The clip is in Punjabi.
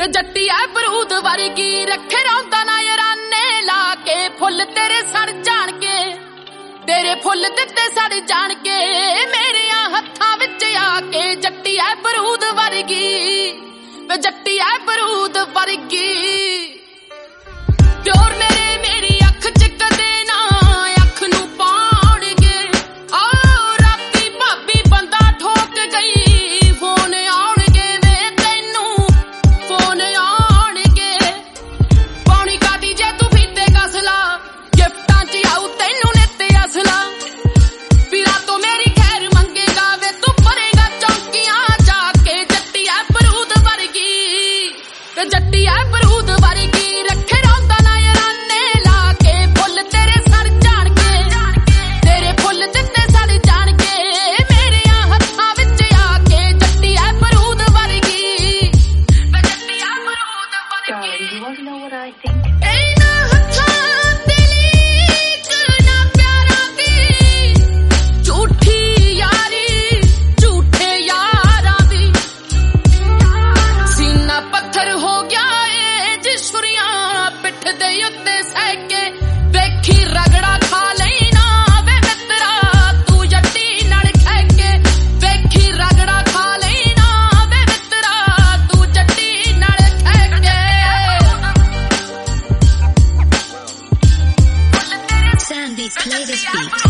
ਵੇ ਜੱਟੀ ਐ ਬਰੂਦ ਵਰਗੀ ਰੱਖੇ ਰੌਂਦਾ ਨਾ ਯਾਰਾਨੇ ਲਾ ਕੇ ਫੁੱਲ ਤੇਰੇ ਸੜ ਜਾਣਗੇ ਤੇਰੇ ਫੁੱਲ ਦਿੱਤੇ ਸੜ ਜਾਣਗੇ ਮੇਰੇ ਹੱਥਾਂ ਵਿੱਚ ਆ ਕੇ ਜੱਟੀ ਐ ਬਰੂਦ ਵਰਗੀ ਵੇ ਜੱਟੀ ਐ ਬਰੂਦ ਵਰਗੀ ਪਿਓਰ ਮੇਰੇ ਮੇਰੀ ਅੱਖ ਚ ਕਦੇ ਨਾ ਅੱਖ ਨੂੰ ਪਾਉਣਗੇ ਆ ਰਾਤੀ ਭਾਬੀ ਬੰਦਾ ਠੋਕ ਗਈ ਫੋਨ ਆਉਣਗੇ ਵੇ ਤੈਨੂੰ ਫੋਨ ਆਉਣਗੇ ਪਾਉਣੀ ਕਾਦੀ ਜੇ ਤੂੰ ਫੀਤੇ ਕਸਲਾ ਗਿਫਟਾਂ ਚ ਆਉ ਤੈਨੂੰ ਨਿੱਤ ਅਸਲਾ ਵੀਰਾ ਤੋਂ ਮੇਰੀ ਖੈਰ ਮੰਗੇਗਾ ਵੇ ਤੂੰ ਭਰੇਗਾ ਚੌਂਕੀਆਂ ਜਾ ਕੇ ਜੱਟੀ ਐ ਬਰੂਦ ਵਰਗੀ ਵੇ ਜੱਟੀ ਐ ਬਰੂਦ ਵਰਗੀ ਰੱਖੇ ਰੌਂਦਾ ਨਾ ਯਾਰਾਨੇ ਲਾ ਕੇ ਫੁੱਲ ਤੇਰੇ ਸੜ ਜਾਣਗੇ ਤੇਰੇ ਫੁੱਲ ਦਿੱਤੇ ਸੜ ਜਾਣਗੇ ਮੇਰੇ ਹੱਥਾਂ ਵਿੱਚ ਆ ਕੇ ਜੱਟੀ ਐ ਬਰੂਦ ਵਰਗੀ ਵੇ ਜੱਟੀ ਐ ਬਰੂਦ ਵਰਗੀ You want to know what I think? ਇਹਨਾਂ ਹੱਥਾਂ ਤੇ ਲੀਕ ਨਾ ਪਿਆਰਾਂ ਦੀ ਝੂਠੀ ਯਾਰੀ ਝੂਠੇ ਯਾਰਾਂ ਦੀ ਸੀਨਾ ਪੱਥਰ ਹੋ ਗਿਆ ਏ ਜਿਸੁਰੀਆਂ ਪਿੱਠ ਦੇ ਉੱਤੇ ਸਹਿ ਕੇ ਵੇਖੀ ਰਗੜਾ ਖਾ ਲੈਣਾ ਵੇ ਮਿੱਤਰਾ ਤੂੰ ਜੱਟੀ ਨਾਲ ਖਹਿ ਕੇ ਵੇਖੀ ਰਗੜਾ ਖਾ ਲੈਣਾ ਵੇ ਮਿੱਤਰਾ ਤੂੰ ਜੱਟੀ ਨਾਲ ਖਹਿ ਕੇ Sandy, play this beat.